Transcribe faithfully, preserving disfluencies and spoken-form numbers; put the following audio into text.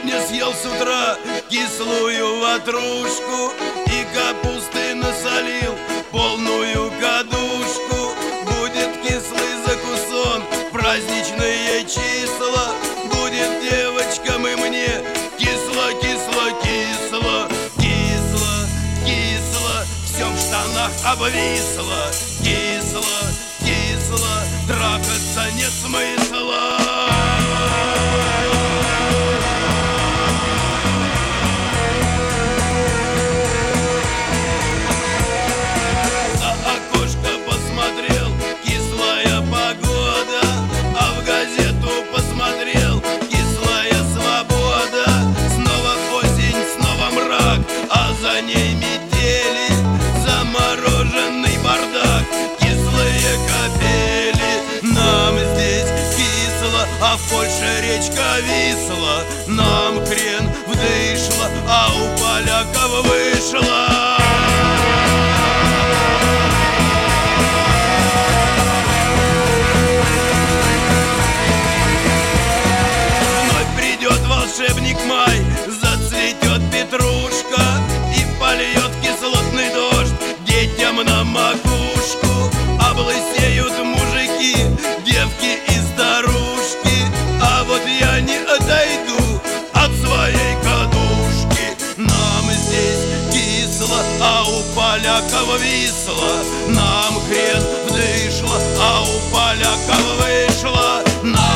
сегодня съел с утра кислую ватрушку и капусты насолил полную кадушку. Будет кислый закусон в праздничные числа, будет девочкам и мне кисло, кисло, кисло, кисло, кисло, все в штанах обвисло, кисло, кисло, трахаться нет смысла. За ней метели, замороженный бардак, кислые капели. Нам здесь кисло, а в Польше речка Висла. Нам хрен вдышло, а у поляков вышло. Вновь придет волшебник май, зацветет петрушка и польет кислотный дождь детям на макушку. Облысеют мужики, девки и старушки, а вот я не отойду от своей кадушки. Нам здесь кисло, а у поляков Висла. Нам хрен вдышло, а у поляков вышло. Нам